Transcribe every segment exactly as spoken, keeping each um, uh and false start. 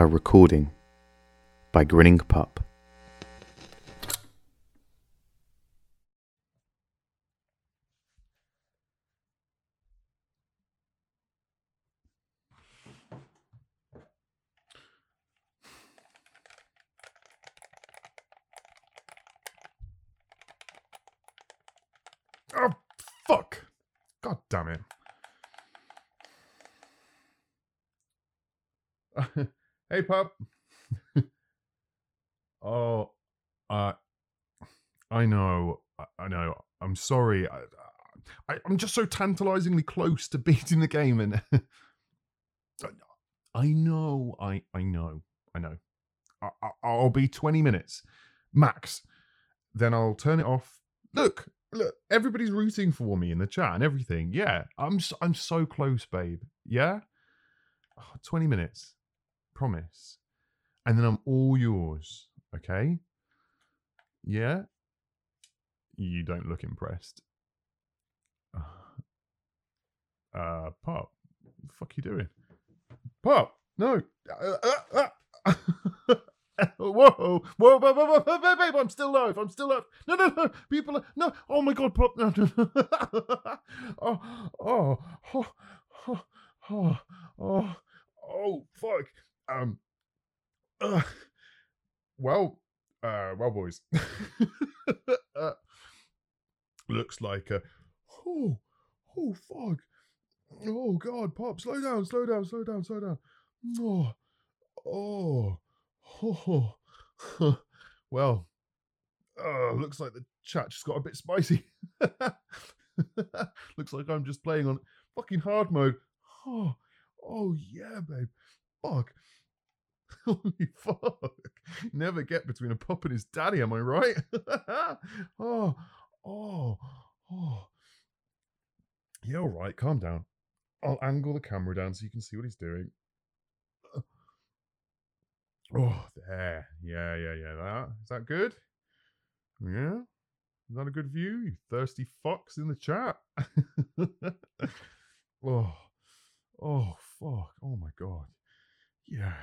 A recording by Grinning Pup. Oh, fuck. God damn it. Hey, pup. oh, uh, I know. I, I know. I'm sorry. I, I, I'm just so tantalizingly close to beating the game, and I know. I, I know. I know. I, I, I'll be twenty minutes max. Then I'll turn it off. Look, look. Everybody's rooting for me in the chat and everything. Yeah, I'm. So, I'm so close, babe. Yeah. Oh, twenty minutes. Promise. And then I'm all yours, okay? Yeah? You don't look impressed. Uh, Pop, what the fuck you doing? Pop, no. Uh, uh, uh. whoa, whoa, whoa, whoa, whoa, whoa, babe, I'm still live, I'm still live. No, no, no, people, are, no, oh my God, Pop, no, no. oh, oh, oh, oh, oh, oh, oh, fuck. Um, uh, well, uh, well, boys. uh, looks like a oh oh fuck oh god, Pop, slow down, slow down, slow down, slow down. Oh oh oh well, uh, looks like the chat just got a bit spicy. Looks like I'm just playing on fucking hard mode. Oh oh yeah, babe. Fuck. Holy fuck. Never get between a pup and his daddy, am I right? oh, oh, oh. Yeah, all right, calm down. I'll angle the camera down so you can see what he's doing. Oh, there. Yeah, yeah, yeah. That is that good? Yeah? Is that a good view? You thirsty fucks in the chat. oh, oh, fuck. Oh my God. Yeah.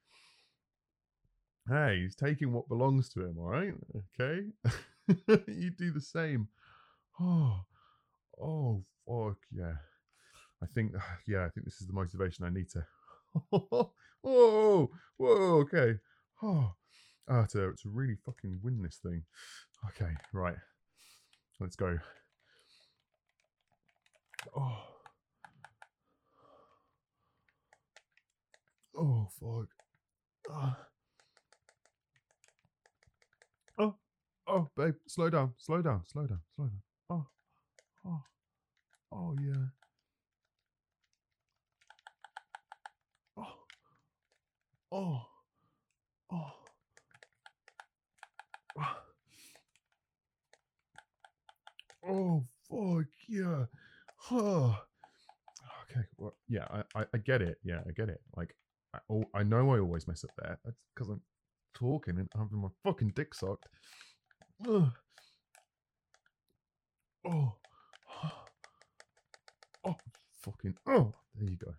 Hey, he's taking what belongs to him, all right? Okay? You do the same. Oh, oh, fuck, yeah. I think, yeah, I think this is the motivation I need to. whoa, whoa, okay. Oh, uh, to, to really fucking win this thing. Okay, right. Let's go. Oh. Oh, fuck. Uh. Oh, oh, babe, slow down, slow down, slow down, slow down. Oh, oh, oh, yeah. Oh, oh, oh. Oh, fuck, yeah. Oh. Okay, well, yeah, I, I, I get it. Yeah, I get it. Like, I, oh, I know I always mess up there. That's because I'm talking and having my fucking dick sucked. Ugh. Oh, oh, fucking, oh, there you go.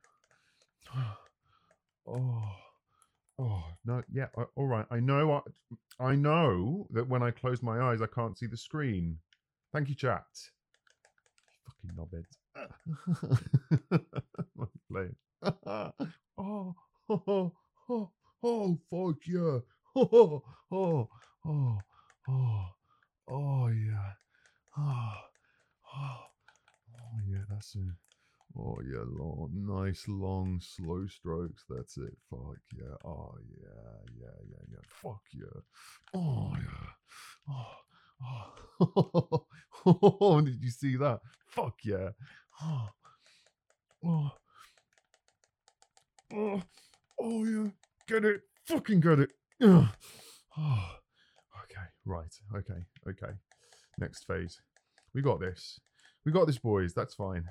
Oh, oh, no, yeah, I, all right. I know, I, I know that when I close my eyes, I can't see the screen. Thank you, chat. Fucking knobheads. Playing. oh, oh, oh, oh, fuck yeah. Oh, oh, oh, oh, oh, yeah. Oh, oh, oh, yeah, that's it. Oh, yeah, long, nice, long, slow strokes. That's it. Fuck yeah. Oh, yeah, yeah, yeah, yeah. Fuck yeah. Oh, yeah. Oh, oh. oh, did you see that? Fuck yeah. Oh, oh, oh, oh yeah. Get it. Fucking get it. Ugh. Oh, okay, right. Okay, okay. Next phase. We got this. We got this, boys. That's fine.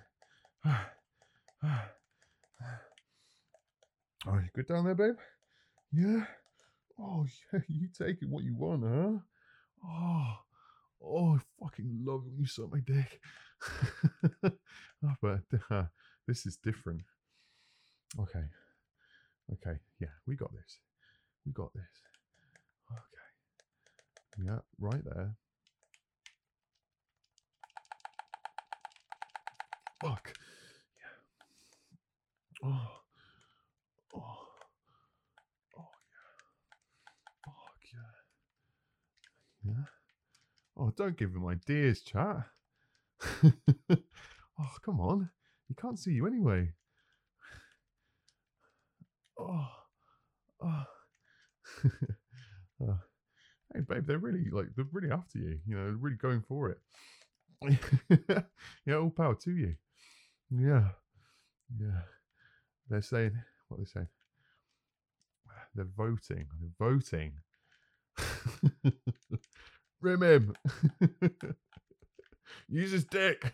Oh, you good down there, babe? Yeah? Oh, yeah, you taking what you want, huh? Oh, oh, I fucking love it when you suck my dick. oh, but uh, this is different. Okay. Okay, yeah, we got this. We got this. Okay. Yeah, right there. Fuck. Yeah. Oh. Oh. Oh, yeah. Fuck, yeah. Yeah. Oh, don't give him ideas, chat. Oh, come on. He can't see you anyway. Oh. Oh. Oh. Hey, babe, they're really, like, they're really after you. You know, they're really going for it. Yeah, all power to you. Yeah. Yeah. They're saying, what are they saying? They're voting. They're voting. Rim him. Use his dick.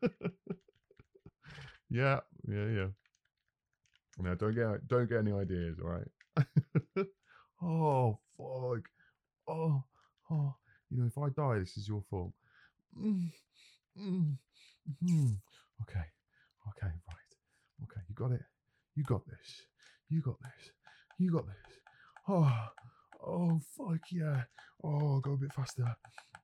Yeah, yeah, yeah. No, don't get don't get any ideas, all right? Oh, fuck. Oh, oh. You know, if I die, this is your fault. Mm, mm, mm. Okay, okay, right. Okay, you got it. You got this. You got this. You got this. Oh, oh, fuck yeah. Oh, go a bit faster.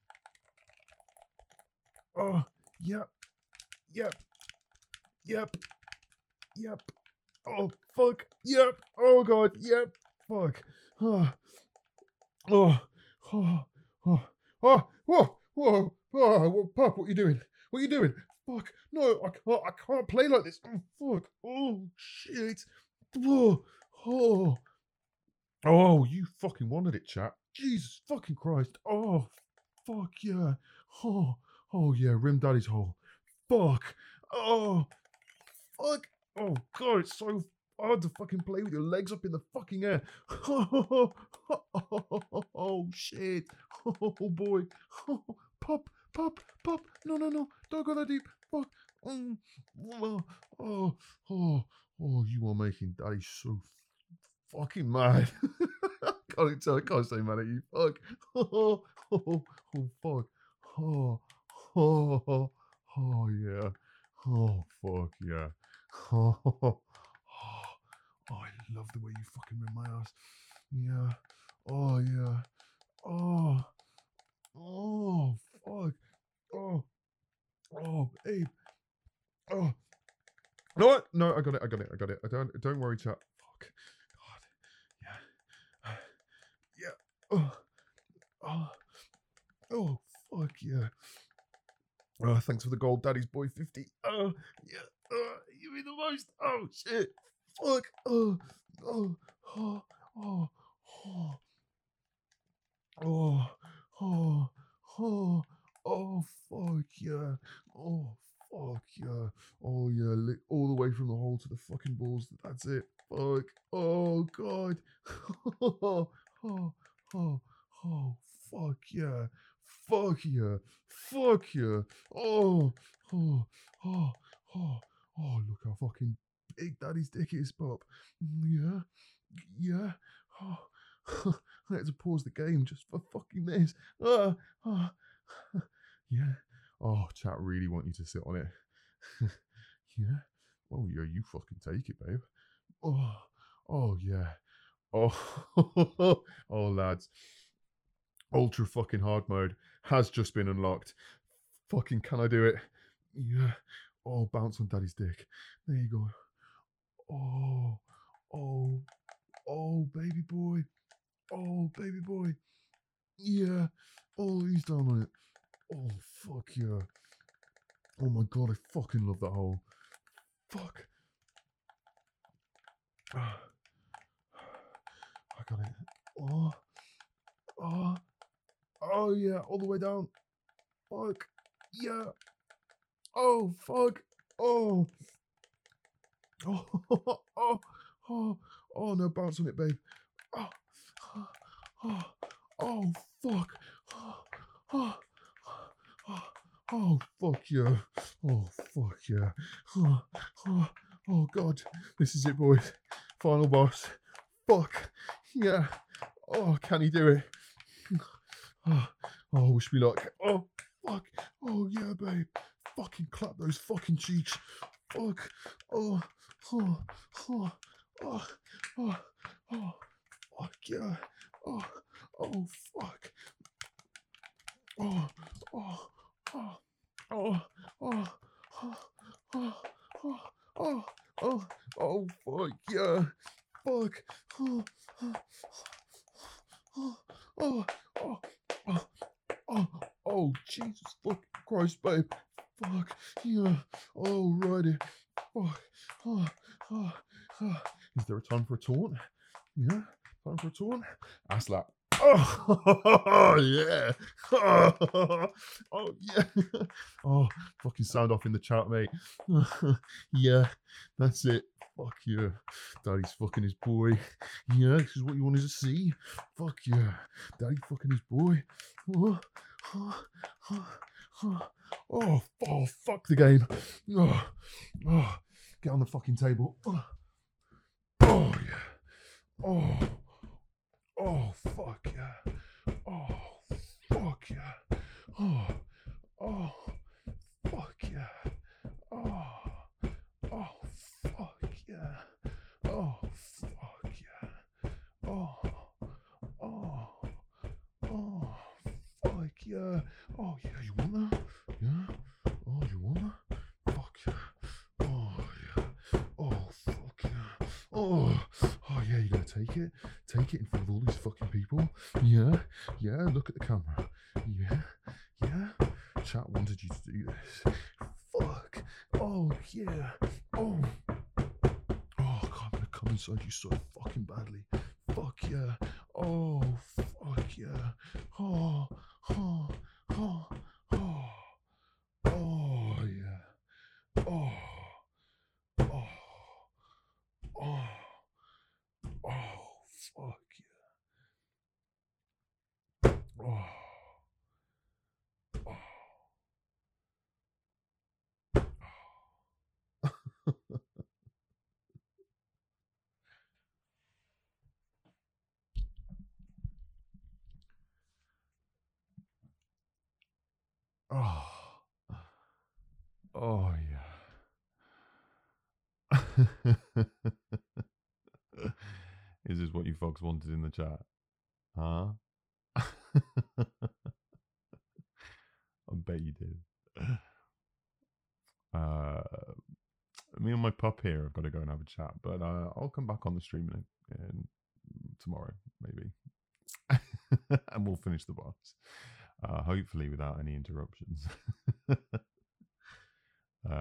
Oh, yep, yep, yep, yep. Oh, fuck, yep. Oh, God, yep, fuck. Oh, oh, oh, oh, oh, whoa, whoa, oh, Pup, what are you doing? What are you doing? Fuck, no, I can't, I can't play like this. Oh, fuck, oh, shit. Oh, oh, oh, you fucking wanted it, chat. Jesus fucking Christ. Oh, fuck yeah. Oh, oh yeah, Rim Daddy's hole. Fuck. Oh, fuck. Oh, God, it's so hard to fucking play with your legs up in the fucking air. Oh, oh shit. Oh, boy. Oh, pop, pop, pop. No, no, no. Don't go that deep. Fuck. Mm. Oh, oh, oh, oh, you are making Daddy so fucking mad. can't tell, I can't stay mad at you. Fuck. Oh, oh, oh fuck. Oh, oh, oh, oh, yeah. Oh, fuck, yeah. Oh, oh, oh, I love the way you fucking rim my ass. Yeah. Oh, yeah. Oh, oh, fuck. Oh, oh, babe. Oh. No, no, I got it, I got it, I got it. I don't, don't worry, chat. Fuck. God. Yeah. Yeah. Oh. Oh. Oh, fuck yeah. Oh, thanks for the gold, Daddy's boy fifty. Oh, yeah. Oh, you mean the most. Oh, shit. Fuck. Oh, oh, oh, oh, oh, oh, oh, oh, oh, fuck yeah. Oh, fuck yeah. Oh, yeah. Lick all the way from the hole to the fucking balls. That's it. Fuck. Oh, God. oh, oh, oh, oh, fuck yeah. Fuck yeah. Fuck yeah. Oh, oh, oh, oh, oh, look how fucking big Daddy's dick is, Pop. Yeah. Yeah. Oh, I had to pause the game just for fucking this. Uh, uh, yeah. Oh, chat really want you to sit on it. Yeah. Oh, yeah, you fucking take it, babe. Oh, oh, yeah. Oh, oh, lads. Ultra fucking hard mode has just been unlocked. Fucking can I do it? Yeah. Oh, bounce on Daddy's dick. There you go. Oh, oh, oh, baby boy. Oh, baby boy. Yeah. Oh, he's down on it. Oh, fuck yeah. Oh my God, I fucking love that hole. Fuck. I got it. Oh. Oh. Oh, yeah. All the way down. Fuck. Yeah. Oh, fuck. Oh. Oh. Oh. Oh. Oh, no. Bounce on it, babe. Oh. Oh. Oh, fuck. Oh. Oh. Oh. Oh, fuck yeah. Oh, fuck yeah. Oh, oh, oh, God. This is it, boys. Final boss. Fuck. Yeah. Oh, can he do it? Oh, oh wish me luck. Oh, fuck. Oh, yeah, babe. Fucking clap those fucking cheeks. Fuck. Oh, oh, oh, oh, oh, oh, fuck yeah. Oh, oh, fuck. Oh, oh, oh, oh, oh, oh, oh, oh, oh, oh, oh, fuck yeah. Fuck. Oh, oh, oh, oh, oh, oh, oh, oh, Jesus fucking Christ, babe. Fuck yeah. Alrighty. Fuck. Oh, oh, oh. Is there a time for a taunt? Yeah. Time for a taunt? Ass slap. Oh yeah. Oh, oh yeah. Oh, fucking sound off in the chat, mate. Yeah, that's it. Fuck yeah. Daddy's fucking his boy. Yeah, this is what you wanted to see. Fuck yeah. Daddy fucking his boy. Oh, oh, oh, oh, oh, oh fuck the game. Oh, oh, get on the fucking table. Oh, oh yeah. Oh, oh fuck yeah. Oh, fuck yeah. Oh, oh, fuck yeah. Oh, oh, fuck yeah. Oh, fuck yeah. Oh, oh, oh, fuck yeah. Oh, yeah, you want that? Yeah? Oh, you want that? Fuck yeah. Oh, yeah. Oh, fuck yeah. Oh, oh, yeah, you're gonna take it? Take it in front of all these fucking people? Yeah? Yeah, look at the camera. Yeah? Yeah? Chat wanted you to do this. Fuck. Oh, yeah. Oh. Oh, God, I'm gonna come inside you so fucking badly. Fuck yeah. Oh, fuck yeah. Oh, oh, oh, oh. Oh, yeah. Oh, oh, oh, oh, fuck yeah. Oh, oh. Oh, oh yeah. Is this what you folks wanted in the chat? Huh? I bet you did. Uh, me and my pup here have got to go and have a chat, but uh, I'll come back on the stream in, in tomorrow, maybe. And we'll finish the boss. Uh, hopefully without any interruptions. uh,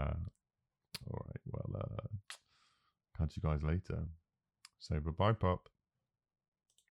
all right, well, uh, catch you guys later. Say bye-bye, pup.